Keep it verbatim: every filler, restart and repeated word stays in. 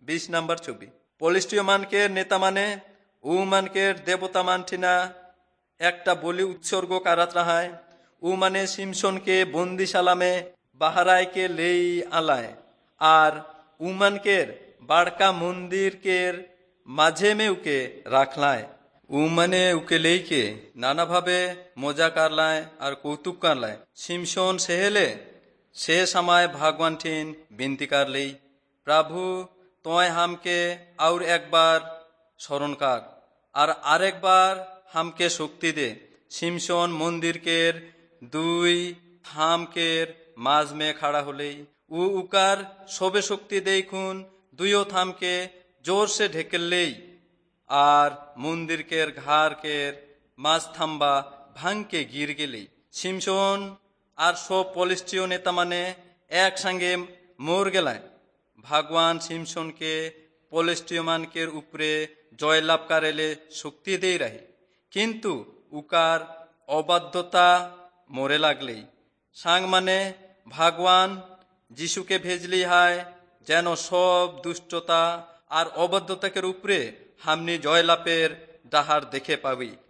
বিশ নম্বর ছবি। পলিষ্টীয় মানকের নেতা মানে উ মানকের দেবতা মানঠিনা একটা বলি উৎসর্গ কারাত রাহায়। উ মানে সিমসনকে বন্দিশালামে বাহারায়কে লেই আলায় আর উমানকের বাড়কা মন্দিরকের মাঝে মে উকে রাখলায়। উ মানে উকে লেইকে নানাভাবে মজা কারলায় আর কৌতুক কারলায়। সিমসন সেহেলে সে সময় ভগবান ঠিন বিনতি কারলেই, প্রভু তোয় হামকে আর একবার স্মরণ কার আর আরেকবার হামকে শক্তি দে। সিমসন মন্দিরকের দুই থামকের মাঝ মে খাড়া হলেই উ উকার সবে শক্তি দেখুন দুইও থামকে জোর সে ঢেকেললেই আর মন্দিরকের ঘাড়কের মাঝ থাম্বা ভাঙকে গির গেলেই। সিমসন আর সব পলিষ্টীয় নেতা মানে একসঙ্গে মোর গেলায়। ভগবান সিমসনকে পলিষ্টীয় মানকের উপরে জয়লাভ কারেলে শক্তি দেই রাহে, কিন্তু উকার অবাধ্যতা মরে লাগলেই। সাং মানে ভগবান যিশুকে ভেজলি হায় যেন সব দুষ্টতা আর অবাধ্যতাকের উপরে হামনি জয়লাভের ডাহার দেখে পাবি।